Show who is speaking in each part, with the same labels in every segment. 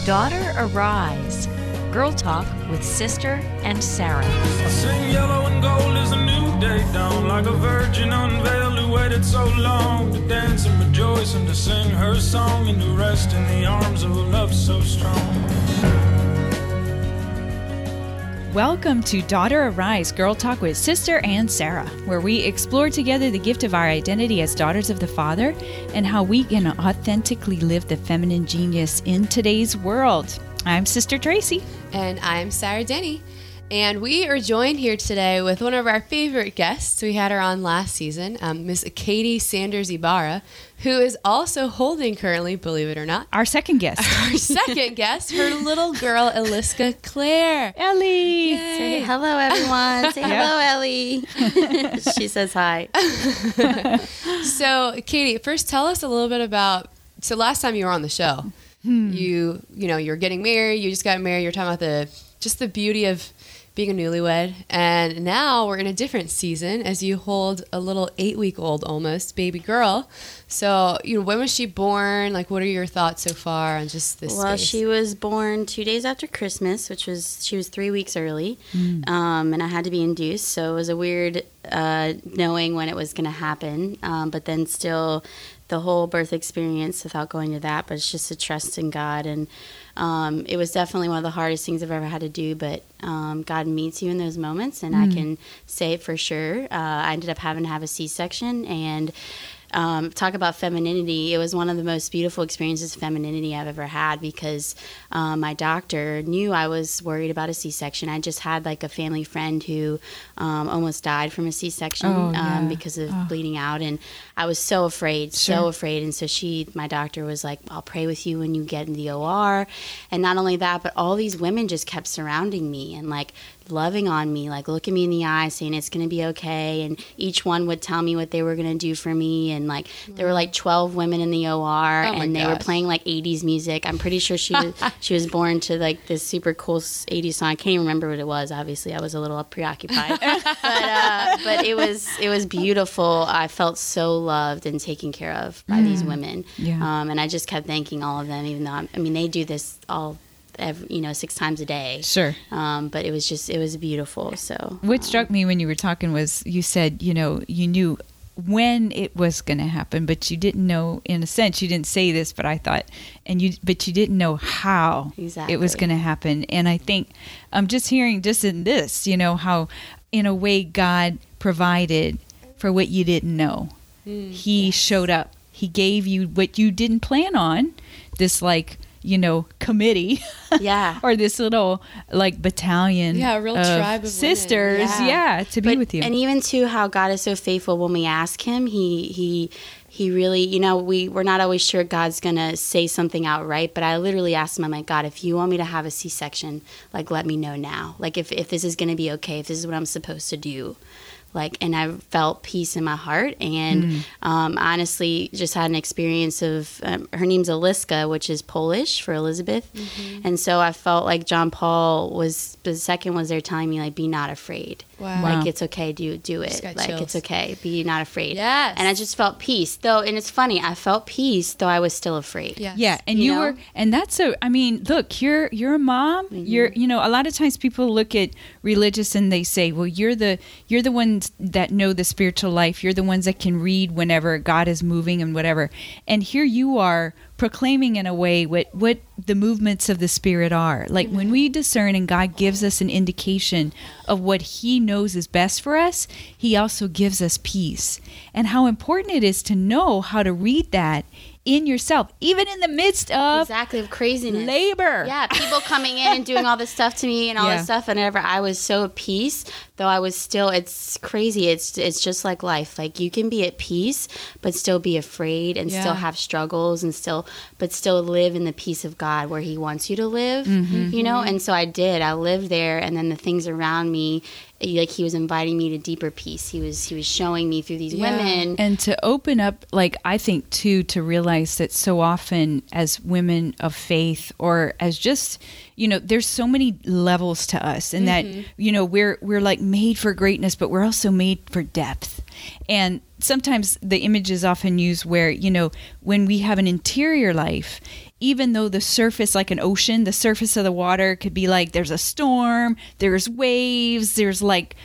Speaker 1: Daughter Arise, Girl Talk with Sister and Sarah.
Speaker 2: I sing yellow and gold as a new day dawn, like a virgin unveiled who waited so long to dance and rejoice and to sing her song and to rest in the arms of a love so strong.
Speaker 3: Welcome to Daughter Arise, Girl Talk with Sister and Sarah, where we explore together the gift of our identity as daughters of the Father and how we can authentically live the feminine genius in today's world. I'm Sister Tracy.
Speaker 4: And I'm Sarah Denny. And we are joined here today with one of our favorite guests. We had her on last season, Miss Katie Sanders Ibarra, who is also holding currently, believe it or not,
Speaker 3: Our second guest.
Speaker 4: our second guest, her little girl, Eliska Claire.
Speaker 3: Ellie.
Speaker 4: Yay.
Speaker 5: Say hello, everyone. Say hello, Ellie. She says hi.
Speaker 4: So, Katie, first tell us a little bit about, so last time you were on the show, you were getting married, you just got married, you were talking about the beauty of being a newlywed, and now we're in a different season as you hold a little 8-week-old almost baby girl. So, when was she born? Like, what are your thoughts so far on just this
Speaker 5: Well,
Speaker 4: space?
Speaker 5: she was born 2 days after Christmas, she was 3 weeks early, and I had to be induced, so it was a weird knowing when it was going to happen, but then still the whole birth experience without going to that, but it's just a trust in God, and it was definitely one of the hardest things I've ever had to do, but God meets you in those moments, and I can say it for sure. I ended up having to have a C-section, and talk about femininity. It was one of the most beautiful experiences of femininity I've ever had because my doctor knew I was worried about a C-section. I just had like a family friend who almost died from a C-section because of bleeding out, and I was so afraid, so afraid. And so my doctor was like, I'll pray with you when you get in the OR. And not only that, but all these women just kept surrounding me and like loving on me, like looking me in the eye, saying it's going to be okay. And each one would tell me what they were going to do for me. And like there were like 12 women in the OR, and they were playing like 80s music. I'm pretty sure she was born to like this super cool 80s song. I can't even remember what it was. Obviously, I was a little preoccupied, but it was beautiful. I felt so loved and taken care of by these women, and I just kept thanking all of them, even though they do this all 6 times a day.
Speaker 3: Sure.
Speaker 5: But it was beautiful. So
Speaker 3: what struck me when you were talking was you said, you knew when it was going to happen, but you didn't know, in a sense, you didn't say this, but I thought, but you didn't know how it was going to happen. And I think I'm just hearing just in this, how in a way God provided for what you didn't know. He showed up. He gave you what you didn't plan on, this committee or this little battalion
Speaker 4: a real tribe of
Speaker 3: sisters to be with you.
Speaker 5: And even too how God is so faithful when we ask him, he really, we're not always sure God's gonna say something outright, but I literally asked him, I'm like, God, if you want me to have a C-section, let me know now, if this is gonna be okay, if this is what I'm supposed to do. And I felt peace in my heart, and honestly just had an experience of, her name's Eliska, which is Polish for Elizabeth, and so I felt like John Paul was, the second was there telling me, be not afraid.
Speaker 4: Wow.
Speaker 5: It's okay, do it.
Speaker 4: Chills.
Speaker 5: It's okay, be not afraid.
Speaker 4: Yes.
Speaker 5: And I just felt peace, though, and it's funny, I felt peace, though I was still afraid.
Speaker 4: Yes.
Speaker 3: Yeah, and you were, and that's look, you're a mom, you're, a lot of times people look at religious and they say, well, you're the ones that know the spiritual life, you're the ones that can read whenever God is moving and whatever, and here you are proclaiming in a way what the movements of the Spirit are. When we discern and God gives us an indication of what he knows is best for us, he also gives us peace. And how important it is to know how to read that in yourself, even in the midst of
Speaker 5: of craziness,
Speaker 3: labor.
Speaker 5: Yeah, people coming in and doing all this stuff to me and all this stuff, and whenever I was so at peace, though I was still, it's crazy. It's just like life. You can be at peace, but still be afraid and still have struggles and still live in the peace of God where he wants you to live, And so I did. I lived there, and then the things around me, he was inviting me to deeper peace. He was showing me through these women.
Speaker 3: And to open up, I think too, to realize that so often as women of faith, or as just, there's so many levels to us, and that, we're made for greatness, but we're also made for depth. And sometimes the image is often used where, when we have an interior life, even though the surface, like an ocean, the surface of the water could be like there's a storm, there's waves, there's like,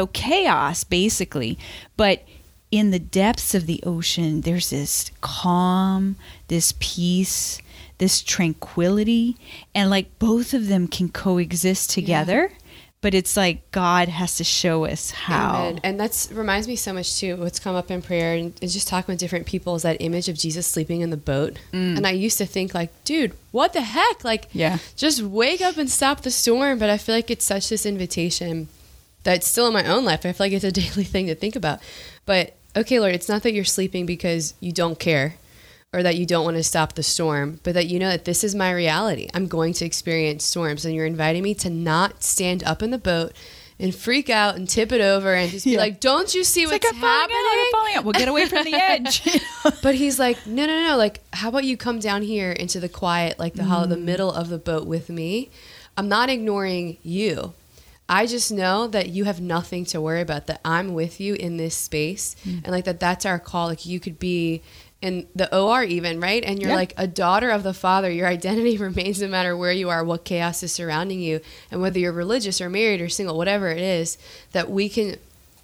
Speaker 3: chaos basically. But in the depths of the ocean, there's this calm, this peace, this tranquility, and like both of them can coexist together. Yeah. But it's like God has to show us how.
Speaker 4: Amen. And that reminds me so much too, what's come up in prayer and just talking with different people is that image of Jesus sleeping in the boat. And I used to think like, dude, what the heck? Like, just wake up and stop the storm. But I feel like it's such this invitation that's still in my own life. I feel like it's a daily thing to think about. But okay, Lord, it's not that you're sleeping because you don't care or that you don't want to stop the storm, but that you know that this is my reality. I'm going to experience storms, and you're inviting me to not stand up in the boat and freak out and tip it over and just be like, don't you see what's happening?
Speaker 3: I'm falling out. We'll get away from the edge.
Speaker 4: But he's like, no. Like, how about you come down here into the quiet, like the middle of the boat with me? I'm not ignoring you. I just know that you have nothing to worry about, that I'm with you in this space. And like that's our call. Like you could be in the OR even, right? And you're like a daughter of the Father. Your identity remains no matter where you are, what chaos is surrounding you, and whether you're religious or married or single, whatever it is, that we can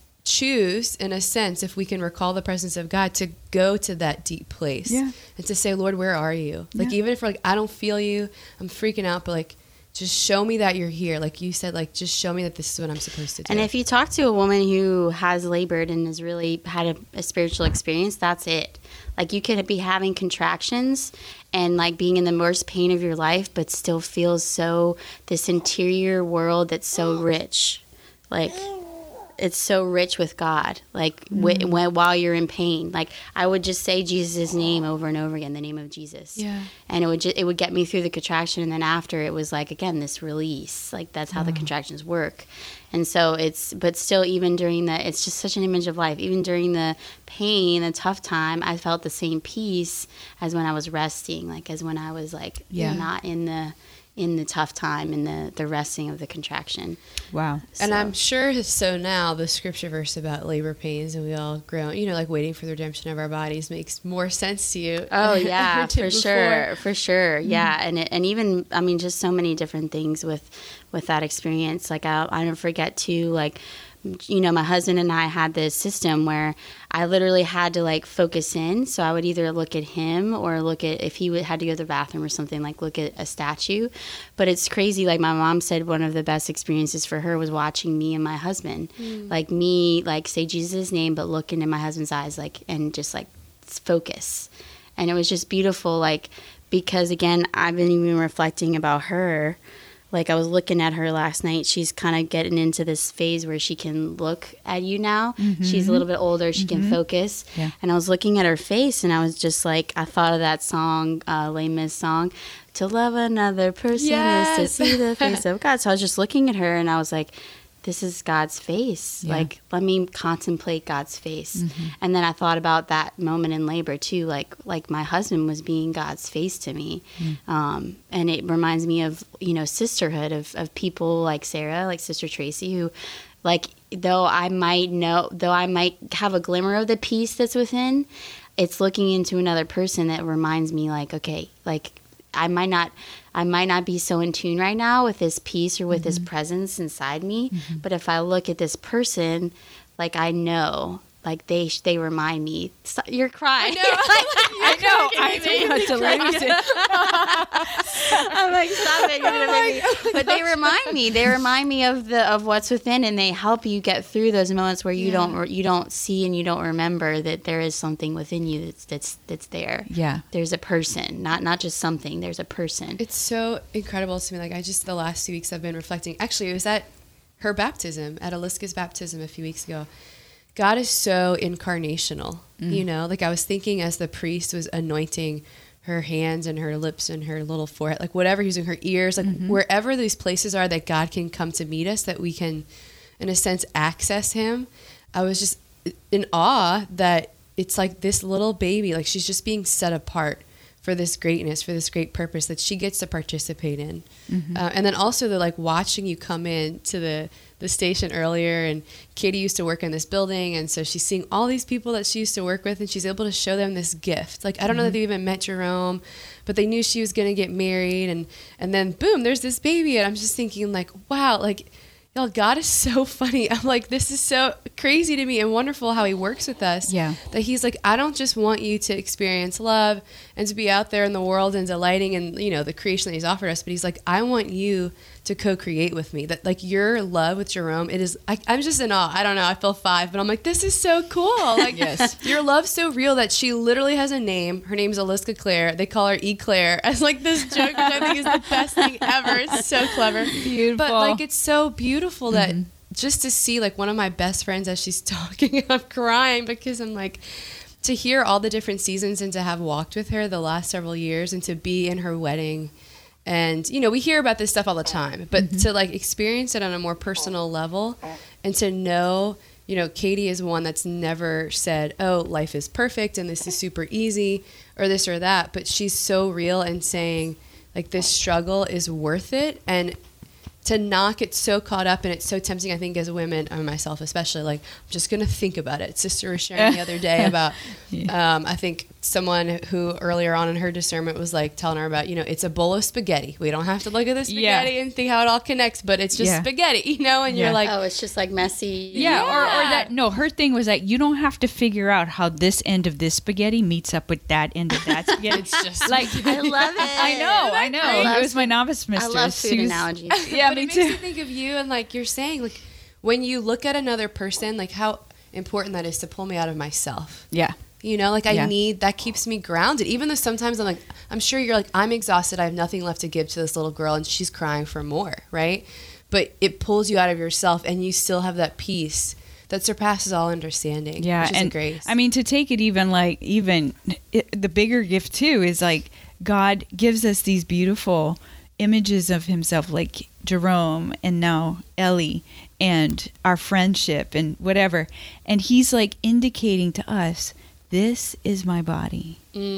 Speaker 4: choose, in a sense, if we can recall the presence of God, to go to that deep place and to say, Lord, where are you? Like even if like I don't feel you, I'm freaking out, but like just show me that you're here. Like you said, like just show me that this is what I'm supposed to do.
Speaker 5: And if you talk to a woman who has labored and has really had a spiritual experience, that's it. Like you could be having contractions and like being in the worst pain of your life, but still feel so this interior world that's so rich. Like it's so rich with God. Like while you're in pain, like I would just say Jesus' name over and over again, the name of Jesus. Yeah. And it would get me through the contraction. And then after it was like, again, this release, like that's how the contractions work. And so but still even during it's just such an image of life. Even during the pain, the tough time, I felt the same peace as when I was resting, like as when I was like not in the tough time, in the resting of the contraction.
Speaker 3: Wow.
Speaker 4: So. And I'm sure so now the scripture verse about labor pains and we all groan, like waiting for the redemption of our bodies makes more sense to you.
Speaker 5: Oh yeah, for sure. Yeah. And even, I mean, just so many different things with that experience. Like I'll never forget too, like, my husband and I had this system where I literally had to like focus in. So I would either look at him or look at, if he had to go to the bathroom or something, like look at a statue. But it's crazy. Like my mom said, one of the best experiences for her was watching me and my husband, like me, like say Jesus' name, but look into my husband's eyes, like, and just like focus. And it was just beautiful. Like, because again, I've been even reflecting about her. Like I was looking at her last night. She's kind of getting into this phase where she can look at you now. She's a little bit older. She can focus. Yeah. And I was looking at her face and I was just like, I thought of that song, Les Mis song, to love another person is to see the face of God. So I was just looking at her and I was like, this is God's face. Yeah. Like, let me contemplate God's face. And then I thought about that moment in labor too, like my husband was being God's face to me. And it reminds me of, sisterhood of people like Sarah, like Sister Tracy, who like, though I might have a glimmer of the peace that's within, it's looking into another person that reminds me like, okay, like I might not be so in tune right now with this peace or with this presence inside me. But if I look at this person, like I know, like they remind me. You're crying.
Speaker 3: I know. I don't have to lose it.
Speaker 5: I'm like, stop it. You're gonna make me. But they remind me. They remind me of what's within, and they help you get through those moments where you don't see and you don't remember that there is something within you that's there. Yeah. There's a person, not just something. There's a person.
Speaker 4: It's so incredible to me. Like the last 2 weeks I've been reflecting. Actually, it was at her baptism, at Aliska's baptism a few weeks ago. God is so incarnational, like I was thinking as the priest was anointing her hands and her lips and her little forehead, like whatever, using her ears, like wherever these places are that God can come to meet us, that we can, in a sense, access him. I was just in awe that it's like this little baby, like she's just being set apart for this greatness, for this great purpose that she gets to participate in. And then also the like watching you come in to the station earlier, and Katie used to work in this building, and so she's seeing all these people that she used to work with, and she's able to show them this gift. Like, I don't know that they even met Jerome, but they knew she was going to get married, and then boom, there's this baby, and I'm just thinking like, wow, like, y'all, God is so funny. I'm like, this is so crazy to me and wonderful how he works with us.
Speaker 3: Yeah.
Speaker 4: That he's like, I don't just want you to experience love and to be out there in the world and delighting in, you know, the creation that he's offered us. But he's like, I want you to co-create with me. That like your love with Jerome, it is, I'm just in awe. I don't know. I feel 5, but I'm like, this is so cool. Like,
Speaker 3: Yes.
Speaker 4: Your love's so real that she literally has a name. Her name's Aliska Claire. They call her E. Claire as like this joke, which I think is the best thing ever. It's so clever.
Speaker 3: Beautiful.
Speaker 4: But like, it's so beautiful that just to see like one of my best friends as she's talking, I'm crying because I'm like, to hear all the different seasons and to have walked with her the last several years and to be in her wedding. And, you know, we hear about this stuff all the time, but to like experience it on a more personal level and to know, you know, Katie is one that's never said, oh, life is perfect and this is super easy or this or that. But she's so real and saying like this struggle is worth it. And to not get so caught up, and it's so tempting, I think, as women, and myself especially, like, I'm just going to think about it. Sister was sharing the other day about, I think, someone who earlier on in her discernment was, like, telling her about, you know, it's a bowl of spaghetti. We don't have to look at the spaghetti and think how it all connects, but it's just spaghetti, you know? And you're like...
Speaker 5: Oh, it's just, like, messy.
Speaker 3: Yeah, or that, no, her thing was that you don't have to figure out how this end of this spaghetti meets up with that end of that spaghetti.
Speaker 4: It's just...
Speaker 3: like,
Speaker 5: I love it.
Speaker 3: I know. It was my novice mistress.
Speaker 5: I love food analogies.
Speaker 3: Yeah,
Speaker 4: but
Speaker 3: me
Speaker 4: it makes
Speaker 3: too.
Speaker 4: me think of you, and like you're saying, like when you look at another person, like how important that is to pull me out of myself.
Speaker 3: Yeah.
Speaker 4: You know, like I need, that keeps me grounded. Even though sometimes I'm like, I'm sure you're like, I'm exhausted. I have nothing left to give to this little girl and she's crying for more, right? But it pulls you out of yourself and you still have that peace that surpasses all understanding.
Speaker 3: Yeah.
Speaker 4: Which is
Speaker 3: And
Speaker 4: a grace.
Speaker 3: I mean, to take it the bigger gift too is like God gives us these beautiful images of himself, like Jerome and now Ellie and our friendship and whatever. And he's like indicating to us, this is my body.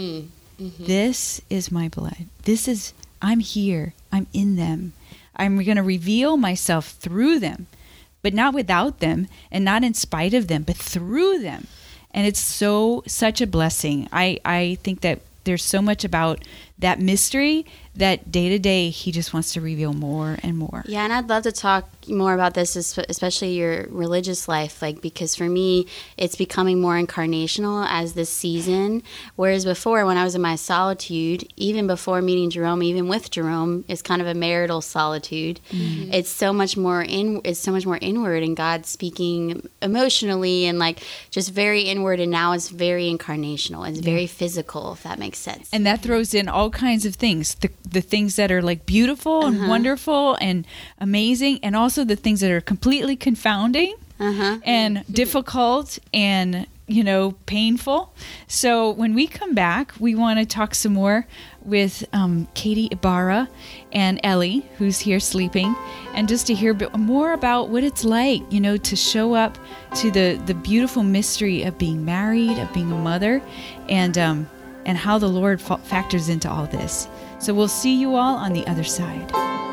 Speaker 3: This is my blood. I'm here. I'm in them. I'm going to reveal myself through them, but not without them and not in spite of them, but through them. And it's such a blessing. I think that there's so much about that mystery that day to day he just wants to reveal more and more.
Speaker 5: Yeah, and I'd love to talk more about this, especially your religious life, like, because for me it's becoming more incarnational as this season, whereas before when I was in my solitude, even before meeting Jerome, even with Jerome, it's kind of a marital solitude. It's so much more inward, and God speaking emotionally and like just very inward, and now it's very incarnational. It's very physical, if that makes sense.
Speaker 3: And that throws in all kinds of things, the things that are like beautiful and wonderful and amazing, and also the things that are completely confounding and difficult and, you know, painful. So when we come back, we want to talk some more with Katie Ibarra and Ellie, who's here sleeping, and just to hear a bit more about what it's like, you know, to show up to the beautiful mystery of being married, of being a mother, and how the Lord factors into all this. So we'll see you all on the other side.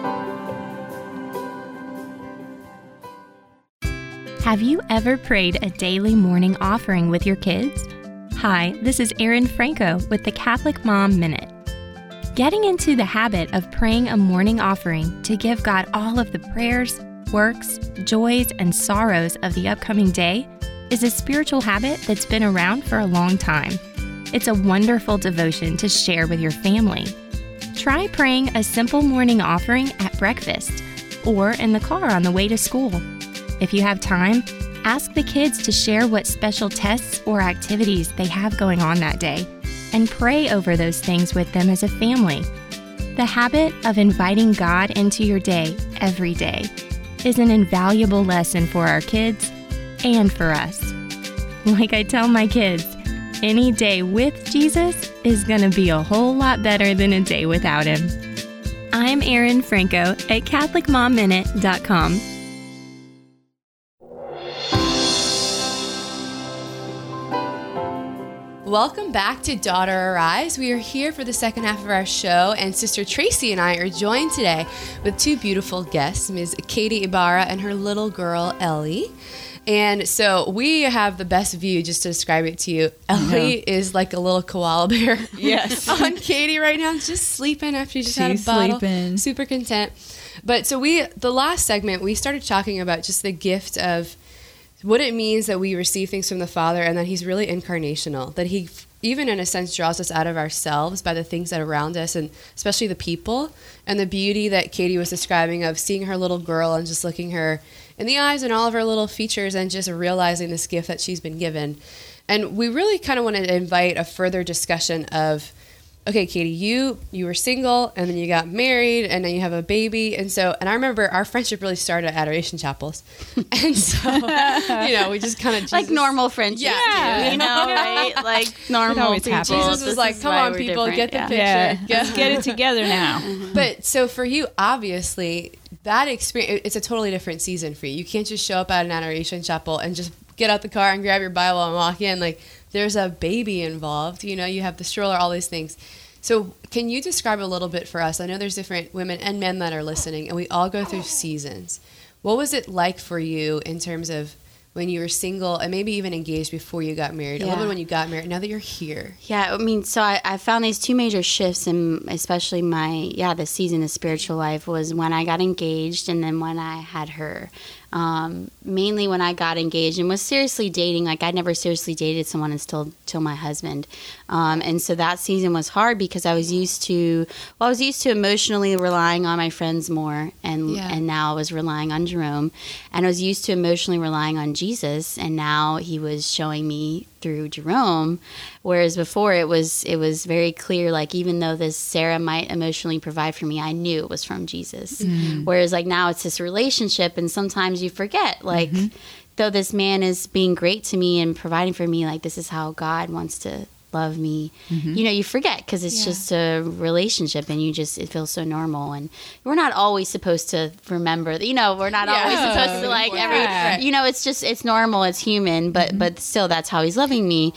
Speaker 6: Have you ever prayed a daily morning offering with your kids? Hi, this is Erin Franco with the Catholic Mom Minute. Getting into the habit of praying a morning offering to give God all of the prayers, works, joys, and sorrows of the upcoming day is a spiritual habit that's been around for a long time. It's a wonderful devotion to share with your family. Try praying a simple morning offering at breakfast or in the car on the way to school. If you have time, ask the kids to share what special tests or activities they have going on that day and pray over those things with them as a family. The habit of inviting God into your day every day is an invaluable lesson for our kids and for us. Like I tell my kids, any day with Jesus is going to be a whole lot better than a day without him. I'm Erin Franco at CatholicMomMinute.com.
Speaker 4: Welcome back to Daughter Arise. We are here for the second half of our show, and Sister Tracy and I are joined today with two beautiful guests, Ms. Katie Ibarra and her little girl, Ellie. And so we have the best view, just to describe it to you. Ellie is like a little koala bear.
Speaker 3: Yes.
Speaker 4: On Katie right now, just sleeping after she just had a bottle.
Speaker 3: Sleeping.
Speaker 4: Super content. But so the last segment, we started talking about just the gift of what it means that we receive things from the Father, and that He's really incarnational, that He even in a sense draws us out of ourselves by the things that are around us, and especially the people, and the beauty that Katie was describing of seeing her little girl and just looking her in the eyes and all of her little features and just realizing this gift that she's been given. And we really kind of want to invite a further discussion of, okay, Katie, you were single, and then you got married, and then you have a baby. And I remember our friendship really started at Adoration Chapels. And so, we just kind of...
Speaker 5: Like normal friendship.
Speaker 4: Yeah.
Speaker 5: Right? Like normal people.
Speaker 4: Jesus was like, come on, people, get the picture.
Speaker 3: Yeah. Let's get it together now.
Speaker 4: But so for you, obviously, that experience, it's a totally different season for you. You can't just show up at an Adoration Chapel and just get out the car and grab your Bible and walk in. Like, there's a baby involved, you have the stroller, all these things. So can you describe a little bit for us? I know there's different women and men that are listening, and we all go through seasons. What was it like for you in terms of when you were single and maybe even engaged before you got married, a little bit when you got married, now that you're here?
Speaker 5: Yeah, I mean, so I found these two major shifts in especially the season of spiritual life was when I got engaged and then when I had her. Mainly when I got engaged and was seriously dating. Like, I'd never seriously dated someone until my husband. And so that season was hard because I was used to emotionally relying on my friends more. And now I was relying on Jerome. And I was used to emotionally relying on Jesus. And now he was showing me through Jerome. Whereas before it was very clear, like, even though this Sarah might emotionally provide for me, I knew it was from Jesus. Mm-hmm. Whereas like now it's this relationship, and sometimes you forget, like, though this man is being great to me and providing for me, like, this is how God wants to love me. You forget because it's just a relationship, and it feels so normal. And we're not always supposed to remember that, we're not always supposed to like it's normal, it's human, but still that's how he's loving me.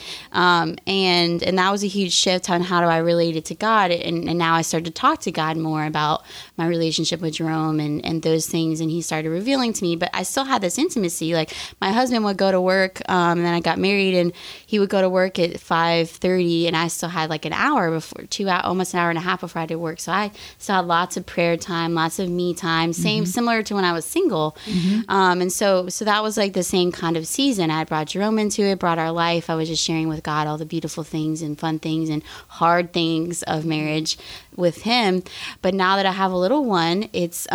Speaker 5: And that was a huge shift on how do I relate it to God. And now I started to talk to God more about my relationship with Jerome and those things, and he started revealing to me. But I still had this intimacy. Like, my husband would go to work, and then I got married, and he would go to work at 5:30, and I still had like an hour before, almost an hour and a half before I had to work. So I still had lots of prayer time, lots of me time, similar to when I was single. And so that was like the same kind of season. I brought Jerome into it, brought our life. I was just sharing with God all the beautiful things and fun things and hard things of marriage with him. But now that I have a little one, it's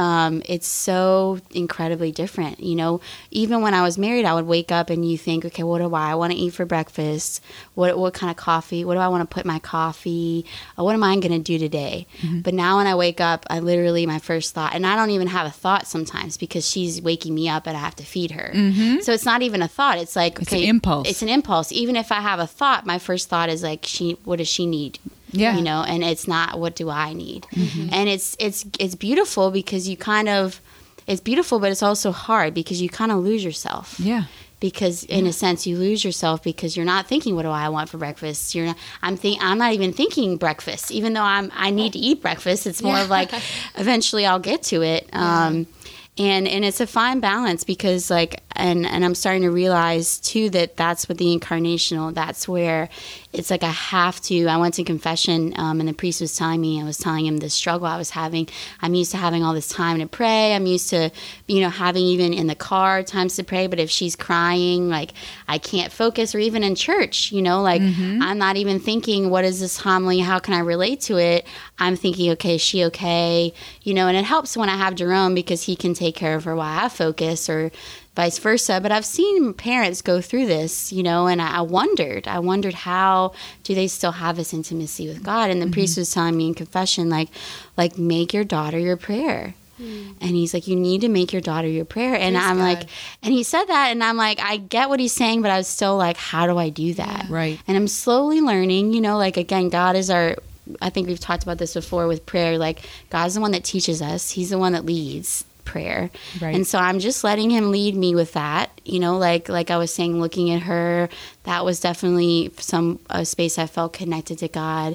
Speaker 5: so incredibly different. Even when I was married, I would wake up and you think, okay, what do I want to eat for breakfast? What kind of coffee? What do I want to put in my coffee? What am I going to do today? But now when I wake up, I literally, my first thought, and I don't even have a thought sometimes because she's waking me up and I have to feed her. So it's not even a thought. It's like, okay,
Speaker 3: it's an impulse.
Speaker 5: It's an impulse. Even if I have a thought, my first thought is like, what does she need?
Speaker 3: Yeah.
Speaker 5: And it's not, what do I need? And it's beautiful because it's beautiful, but it's also hard because you kind of lose yourself.
Speaker 3: Yeah.
Speaker 5: Because in a sense you lose yourself because you're not thinking, what do I want for breakfast? I'm not even thinking breakfast, even though I need to eat breakfast. It's more of like, eventually I'll get to it. And it's a fine balance because and I'm starting to realize too that that's what the incarnational, that's where it's like I went to confession and the priest was telling him the struggle I was having. I'm used to having all this time to pray. I'm used to, having even in the car times to pray. But if she's crying, like, I can't focus, or even in church, I'm not even thinking, what is this homily? How can I relate to it? I'm thinking, okay, is she okay? And it helps when I have Jerome because he can take care of her while I focus, or vice versa. But I've seen parents go through this, and I wondered how do they still have this intimacy with God? And the priest was telling me in confession, like make your daughter your prayer. And he's like, you need to make your daughter your prayer. And I'm God. Like, and he said that, and I'm like, I get what he's saying, but I was still like, how do I do that?
Speaker 3: Yeah. Right.
Speaker 5: And I'm slowly learning, again, God is I think we've talked about this before with prayer, like, God's the one that teaches us. He's the one that leads. prayer.
Speaker 3: Right.
Speaker 5: And so I'm just letting him lead me with that. You know, like I was saying, looking at her, that was definitely a space I felt connected to God.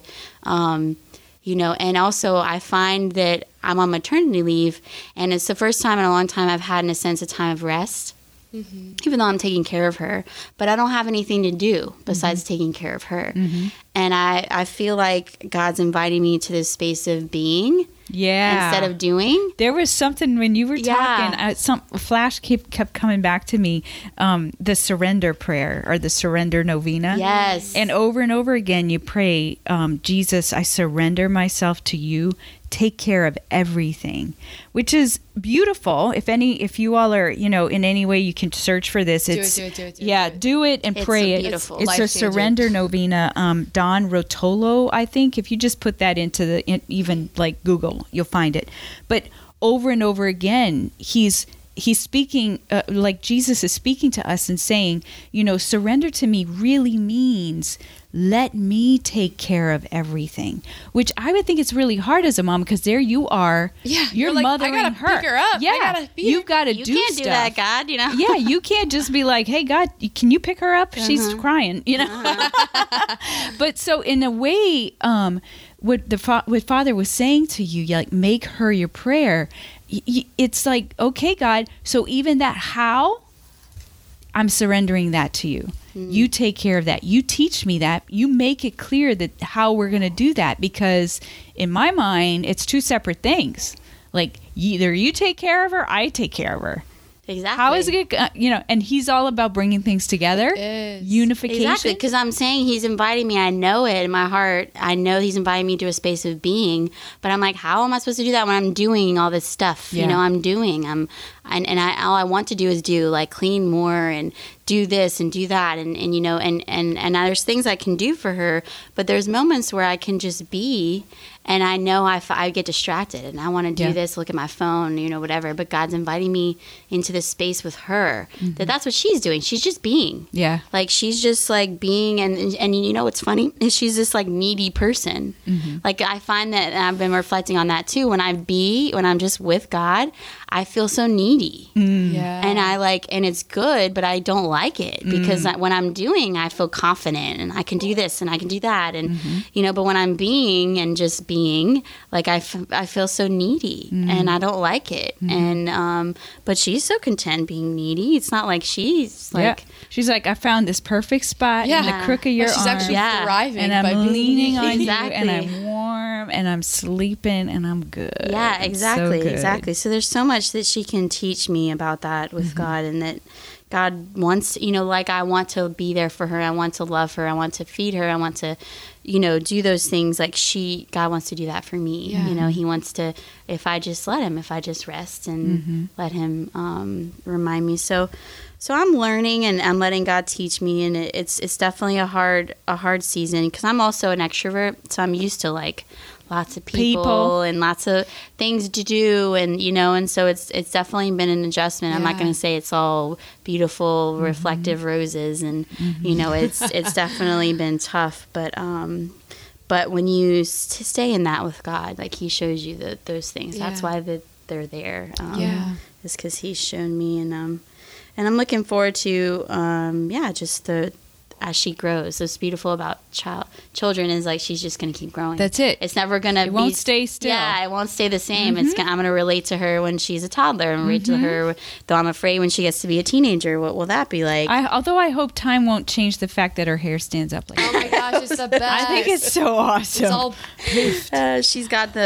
Speaker 5: You know, and also I find that I'm on maternity leave, and it's the first time in a long time I've had, in a sense, a time of rest. Even though I'm taking care of her, but I don't have anything to do besides taking care of her. And I feel like God's inviting me to this space of being instead of doing.
Speaker 3: There was something when you were talking, some flash kept coming back to me, the surrender prayer or the surrender novena.
Speaker 5: Yes.
Speaker 3: And over again you pray, Jesus, I surrender myself to you. Take care of everything, which is beautiful. If you all are, you know, in any way you can search for this,
Speaker 4: Do it
Speaker 3: and
Speaker 5: It's
Speaker 3: pray
Speaker 5: a
Speaker 3: it.
Speaker 5: beautiful-
Speaker 3: It's a
Speaker 4: life-changing.
Speaker 3: surrender novena. Don Rotolo, I think. If you just put that into even like Google, you'll find it. But over and over again, he's speaking, like Jesus is speaking to us and saying, you know, surrender to me really means let me take care of everything, which I would think it's really hard as a mom, because there you are,
Speaker 4: Yeah,
Speaker 3: you're
Speaker 4: you're like, I
Speaker 3: mothering
Speaker 4: gotta
Speaker 3: her.
Speaker 4: pick her up.
Speaker 3: Yeah,
Speaker 4: I gotta feed
Speaker 3: you've
Speaker 4: her.
Speaker 3: got to
Speaker 5: You
Speaker 3: do
Speaker 5: can't
Speaker 3: stuff.
Speaker 5: do that, God, you know?
Speaker 3: Yeah, you can't just be like, hey, God, can you pick her up? She's crying, you know? But so in a way, what Father was saying to you, like, make her your prayer. It's like, okay, God, so even that how, I'm surrendering that to you. You take care of that. You teach me that. You make it clear that how we're going to do that, because in my mind, it's two separate things. Like, either you take care of her, I take care of her.
Speaker 5: Exactly.
Speaker 3: How is it, you know, and he's all about bringing things together,
Speaker 4: is.
Speaker 3: unification.
Speaker 5: Exactly, because I'm saying he's inviting me. I know it in my heart. I know he's inviting me to a space of being. But I'm like, how am I supposed to do that when I'm doing all this stuff?
Speaker 3: Yeah.
Speaker 5: You know, all I want to do is like clean more and do this and do that, and you know, and there's things I can do for her, but there's moments where I can just be. And I know I get distracted and I want to do this, look at my phone, you know, whatever. But God's inviting me into this space with her. That's what she's doing. She's just being.
Speaker 3: Yeah.
Speaker 5: Like, she's just like being. And you know what's funny is she's this like needy person. Like, I find that, and I've been reflecting on that too. When I'm just with God, I feel so needy.
Speaker 4: Yeah.
Speaker 5: And and it's good, but I don't like it, because when I'm doing, I feel confident and I can do this and I can do that. And, you know, but when I'm being and just being, like, I feel so needy and I don't like it. And, but she's so content being needy. It's not like she's like,
Speaker 3: She's like, I found this perfect spot in the crook of your
Speaker 4: She's
Speaker 3: arm.
Speaker 4: actually thriving,
Speaker 3: and
Speaker 4: by
Speaker 3: I'm
Speaker 4: being
Speaker 3: leaning on
Speaker 5: Exactly.
Speaker 3: you, and I'm warm, and I'm sleeping, and I'm good.
Speaker 5: yeah,
Speaker 3: It's
Speaker 5: exactly.
Speaker 3: so good.
Speaker 5: Exactly. So there's so much that she can teach me about that with God, and that God wants, you know, like, I want to be there for her. I want to love her. I want to feed her. I want to, you know, do those things. Like, God wants to do that for me.
Speaker 4: Yeah.
Speaker 5: You know, he wants to, if I just rest and let him remind me. So I'm learning and I'm letting God teach me, and it's definitely a hard season, because I'm also an extrovert, so I'm used to like lots of people and lots of things to do, and you know, and so it's definitely been an adjustment. I'm not
Speaker 4: Yeah.
Speaker 5: going to say it's all beautiful reflective roses, and you know, it's definitely been tough, but when you stay in that with God, like, he shows you those things. That's
Speaker 4: Yeah.
Speaker 5: why they're there. Is because he's shown me, and I'm looking forward to just as she grows. What's beautiful about children is, like, she's just going to keep growing.
Speaker 3: That's it.
Speaker 5: It's never going to
Speaker 3: It won't stay still.
Speaker 5: Yeah, it won't stay the same. I'm going to relate to her when she's a toddler, and relate to her, though I'm afraid when she gets to be a teenager, what will that be like?
Speaker 3: Although I hope time won't change the fact that her hair stands up like
Speaker 4: Oh
Speaker 3: that.
Speaker 4: my gosh, it's the best.
Speaker 3: I think it's so awesome.
Speaker 4: It's all poofed.
Speaker 5: She's got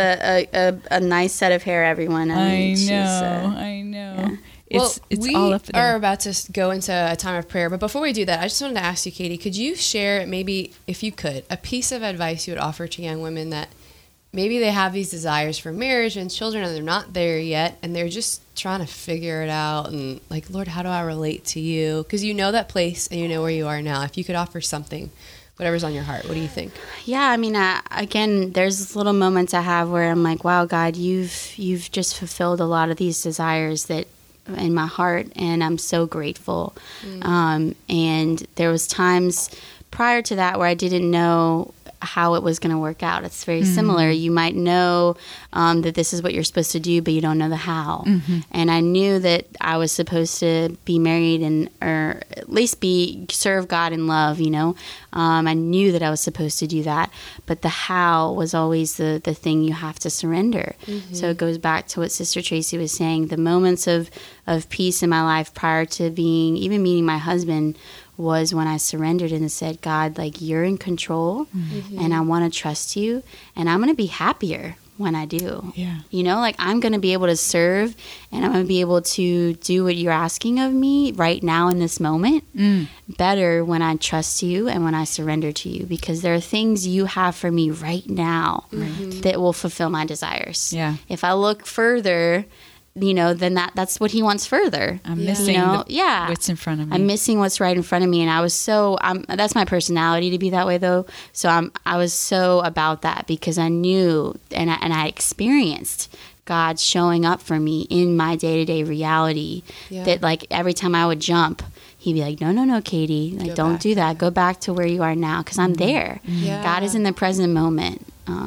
Speaker 5: a nice set of hair, everyone.
Speaker 3: I
Speaker 5: she's,
Speaker 3: know. It's
Speaker 4: we
Speaker 3: all up there.
Speaker 4: are about to go into a time of prayer, but before we do that, I just wanted to ask you, Katie, could you share, maybe, if you could, a piece of advice you would offer to young women that maybe they have these desires for marriage and children and they're not there yet, and they're just trying to figure it out, and like, Lord, how do I relate to you? Because you know that place and you know where you are now. If you could offer something, whatever's on your heart, what do you think?
Speaker 5: Yeah, I mean, again, there's little moments I have where I'm like, wow, God, you've just fulfilled a lot of these desires that in my heart, and I'm so grateful. And there was times prior to that where I didn't know how it was going to work out. It's very similar. You might know that this is what you're supposed to do, but you don't know the how. And I knew that I was supposed to be married or at least serve God in love, you know. I knew that I was supposed to do that, but the how was always the thing you have to surrender. So it goes back to what Sister Tracy was saying. The moments of peace in my life prior to even meeting my husband was when I surrendered and said, God, like, you're in control and I want to trust you, and I'm going to be happier when I do.
Speaker 3: Yeah.
Speaker 5: You know, like, I'm going to be able to serve and I'm going to be able to do what you're asking of me right now in this moment better when I trust you and when I surrender to you, because there are things you have for me right now that will fulfill my desires.
Speaker 3: Yeah.
Speaker 5: If I look further, you know, then that's what he wants further.
Speaker 3: I'm missing what's in front of me.
Speaker 5: I'm missing what's right in front of me. And I was that's my personality to be that way, though. So I was so about that, because I knew and I experienced God showing up for me in my day-to-day reality. That, like, every time I would jump, he'd be like, no, Katie, like, don't do that. Go back to where you are now, because I'm there. God is in the present moment.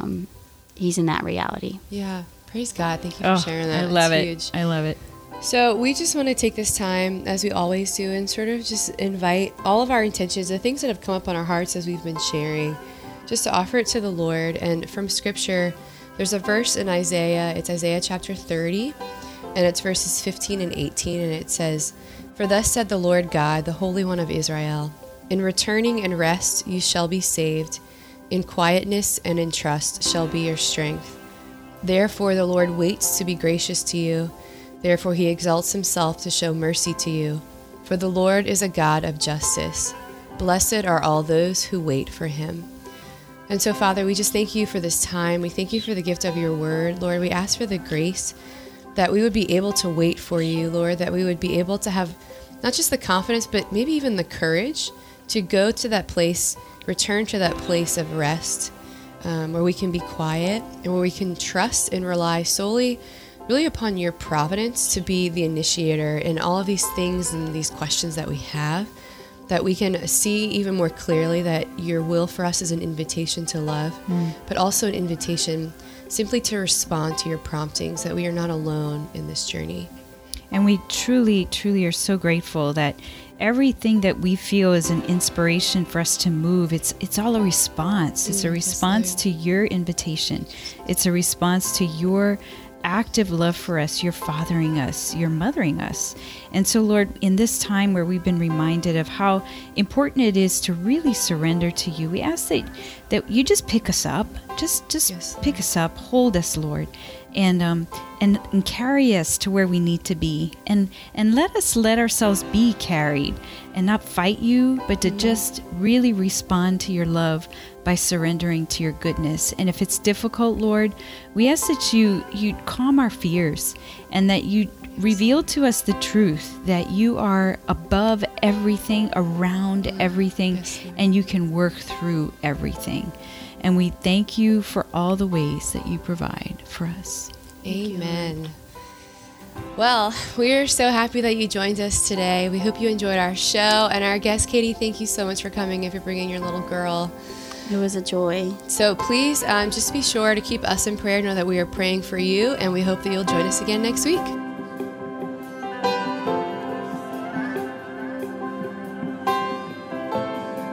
Speaker 5: He's in that reality.
Speaker 4: Yeah. Praise God. Thank you for sharing that.
Speaker 3: I love it.
Speaker 4: Huge.
Speaker 3: I love it.
Speaker 4: So we just want to take this time, as we always do, and sort of just invite all of our intentions, the things that have come up on our hearts as we've been sharing, just to offer it to the Lord. And from Scripture, there's a verse in Isaiah. It's Isaiah chapter 30, and it's verses 15 and 18, and it says, "For thus said the Lord God, the Holy One of Israel, in returning and rest you shall be saved, in quietness and in trust shall be your strength. Therefore the Lord waits to be gracious to you. Therefore he exalts himself to show mercy to you. For the Lord is a God of justice. Blessed are all those who wait for him." And so, Father, we just thank you for this time. We thank you for the gift of your word. Lord, we ask for the grace that we would be able to wait for you, Lord, that we would be able to have not just the confidence, but maybe even the courage to go to that place, return to that place of rest, where we can be quiet and where we can trust and rely solely really upon your providence to be the initiator in all of these things and these questions that we have, that we can see even more clearly that your will for us is an invitation to love, but also an invitation simply to respond to your promptings, that we are not alone in this journey.
Speaker 3: And we truly, truly are so grateful that everything that we feel is an inspiration for us to move, it's all a response. It's a response to your invitation. It's a response to your active love for us, your fathering us, your mothering us. And so, Lord, in this time where we've been reminded of how important it is to really surrender to you, we ask that you just pick us up, just pick us up, hold us, Lord, and carry us to where we need to be, and let us let ourselves be carried and not fight you, but to just really respond to your love by surrendering to your goodness. And if it's difficult, Lord, we ask that you calm our fears, and that you reveal to us the truth that you are above everything, around everything, and you can work through everything. And we thank you for all the ways that you provide for us.
Speaker 4: Amen. Well, we're so happy that you joined us today. We hope you enjoyed our show. And our guest, Katie, thank you so much for coming and for bringing your little girl.
Speaker 5: It was a joy.
Speaker 4: So please just be sure to keep us in prayer. Know that we are praying for you, and we hope that you'll join us again next week.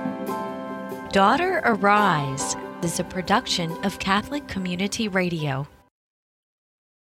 Speaker 1: Daughter Arise is a production of Catholic Community Radio.